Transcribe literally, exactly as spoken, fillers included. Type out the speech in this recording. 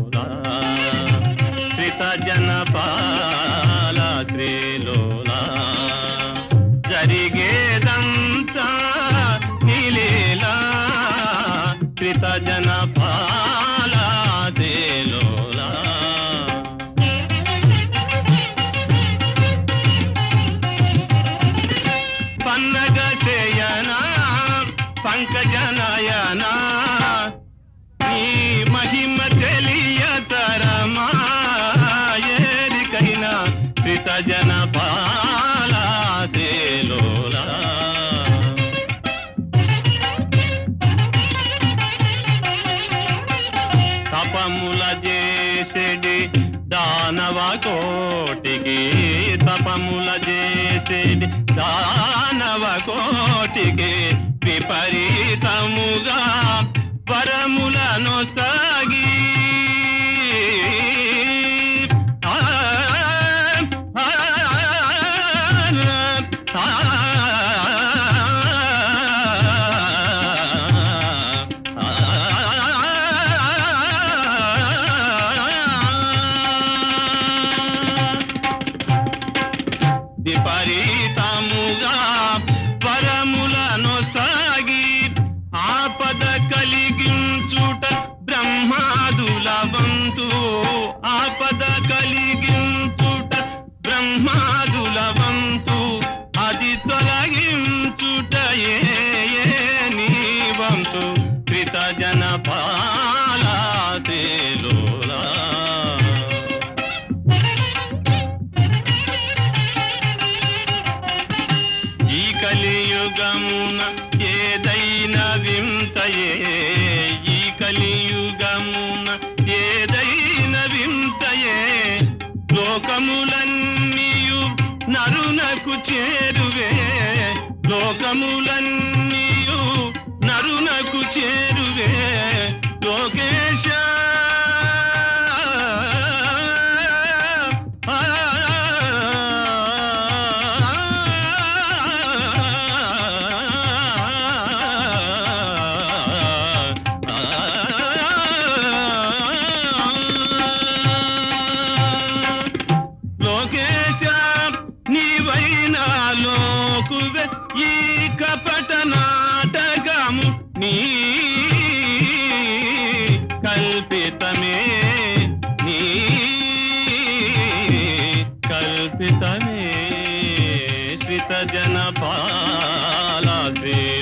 శ్రీలోలా శ్రిత జనపాల శ్రీలోలా జరిగేదంతా నీలీలా శ్రిత జనపాల శ్రీలోలా పన్నగ చేయనా పంకజనయనా నీ మహిమ తెలియతరమా ఏరికైనా శ్రిత జనపాల శ్రీలోలా తపముల చేసేడి దానవ కోటికి తపముల చేసేడి దానవ కోటికి విపరీతముగా వరములను సాగి ఆ, ఆ, ఆ, విపరీతముగా వరములను సాగి ఆపద కలిగించుట బ్రహ్మాదుల వంతు ఆపద కలిగించుట బ్రహ్మాదుల వంతు అది తొలగించుట ఏ ఏ నీ వంతు శ్రిత జనపాల శ్రీలోలా ఈ కలియుగమున ఏదైనా వింతయే ఈ కలియుగమున ఏదైనా వింతయే లోకములన్నీయు నరునకు చేరువే లోకములన్నీయు నరునకు చేరువే లోకేశ లోకేశ నీవైనా లోకువే ఈ కపట నాటకము నీ కల్పితమే నీ కల్పితమే శ్రిత జనపాల శ్రీ